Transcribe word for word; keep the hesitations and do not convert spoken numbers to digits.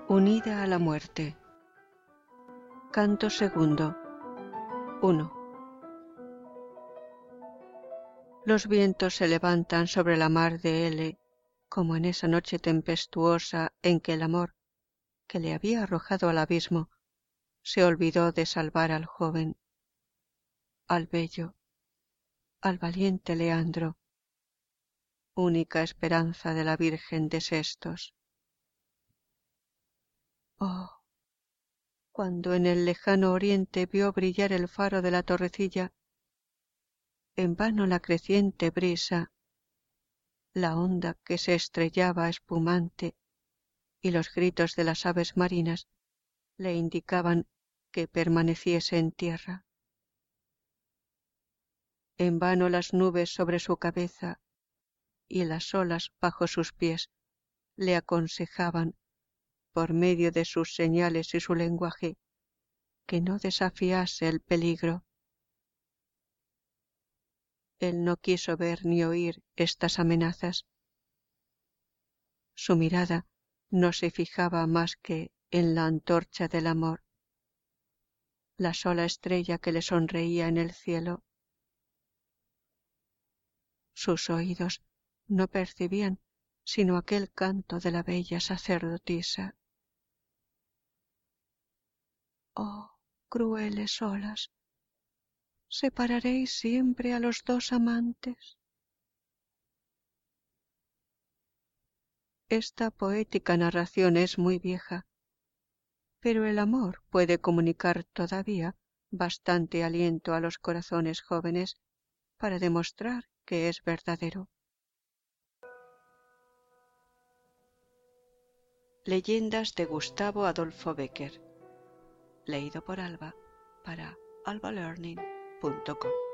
Unida a la muerte. Canto segundo. uno. Los vientos se levantan sobre la mar de L, como en esa noche tempestuosa en que el amor, que le había arrojado al abismo, se olvidó de salvar al joven, al bello, al valiente Leandro, única esperanza de la Virgen de Sestos. Oh, cuando en el lejano oriente vio brillar el faro de la torrecilla, en vano la creciente brisa, la onda que se estrellaba espumante y los gritos de las aves marinas le indicaban que permaneciese en tierra. En vano las nubes sobre su cabeza y las olas bajo sus pies le aconsejaban, por medio de sus señales y su lenguaje, que no desafiase el peligro. Él no quiso ver ni oír estas amenazas. Su mirada no se fijaba más que en la antorcha del amor, la sola estrella que le sonreía en el cielo. Sus oídos no percibían sino aquel canto de la bella sacerdotisa. Oh, crueles olas, ¿separaréis siempre a los dos amantes? Esta poética narración es muy vieja, pero el amor puede comunicar todavía bastante aliento a los corazones jóvenes para demostrar que es verdadero. Leyendas de Gustavo Adolfo Bécquer, leído por Alba para alba learning punto com.